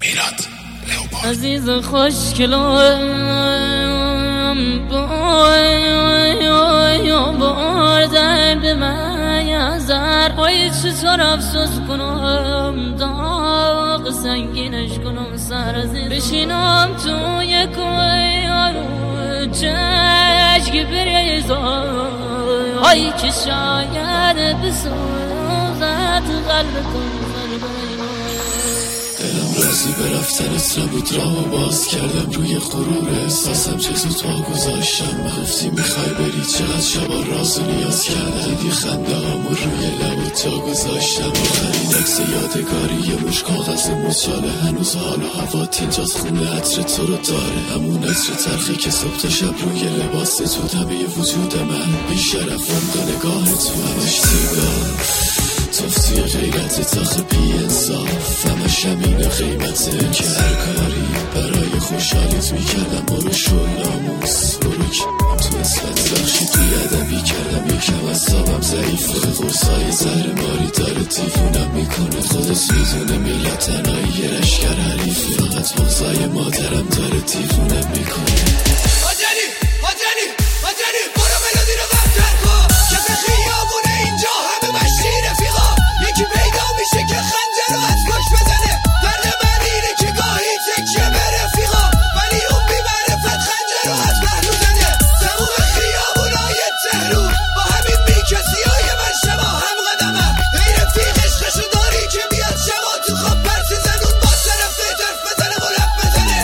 میلاد لئوپارد. عزیز خوشگلم بردن به من یزر پایی چطور افسوس کنم داغ سنگینش کنم سر عزیز بشینم توی کوی یارو چشک بریزم هایی که شاید بسوزد قلب کن دلم راضی به رفتنت نبود راهو باز کردم روی غرور احساسم چه زود پا گذاشتم گفتی میخوای بری چقدر شبا راز و نیاز کردم دیدی خنده هامو روی لبت جا گذاشتم خرید عکس یادگاری یه مش کاغذ مچاله هنوز حال و هوات اینجاست خونه عطر تو رو داره همون عطر تلخی که صبح تا شب روی لباس تو همه وجود من بیشرفم با نگاه تو همش سیگار تفتی غیرت تاخ بی انصاف همش همینه قیمته که هر کاری برای خوشحالیت میکردم برو شل ناموس برو تو اسفت بخشی توی ادبی کردم یکم از صابم ضعیفه قرصای زهر ماری داره دیوونم میکنه خودت میدونه میلاد تنهایی یه رشگر حریفه فقط بغضای مادرم داره دیوونم میکنه برو ملودی رو قبتر کن که به خیابونه اینجا همه مشتی رفیقا یکی پیدا میشه که خنجر رو از کش بزنه درد من اینه که گاهی تکه به رفیقا ولی اون بی معرفت خنجر رو از پهلو زده تموم خیابونای تهرون با همین بی کسی های من شما هم قدمه ای رفیق عشقشو داری که بیاد شما تو خواب پرسی زنون با طرف طرف بزنه و رپ بزنه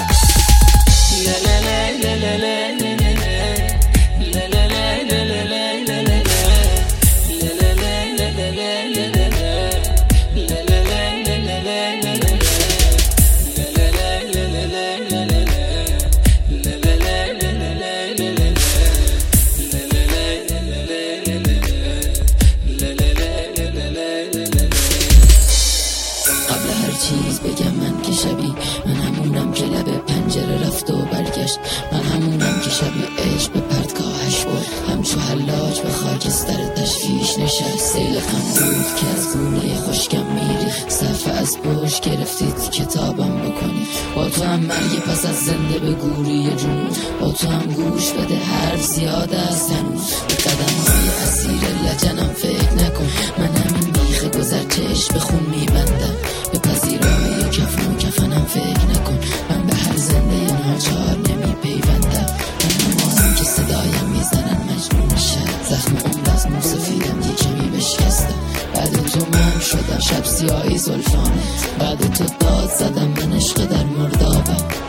چیز بگم من که شبی من همونم که لب پنجره رفت و برگشت من همونم که شبی عشق به پرتگاهش بود همچو حلاج به خاکستر تشویش نشست سیل غم بود که از گونه خشکم میری صفحه از پشت گرفتید کتابم بکنی با تو هم مرگ پس از زنده به گوری جنون با تو هم گوش بده هر زیاد از هنوز به قدم های اسیر لجنم فکر نکن من همین بیخ گذر چشم به خون میبندم به پذیرای کفن و کفنم فکر نکن من به هر زنده ناچار نمی پیوندم من همانم که صدایم میزنن مجنون شد زخم عمر از موسفیدم یه کمی بشکستم بعد تو من شدم شب سیاهی زلفانت بعد تو داد زدم من عشق در مردابم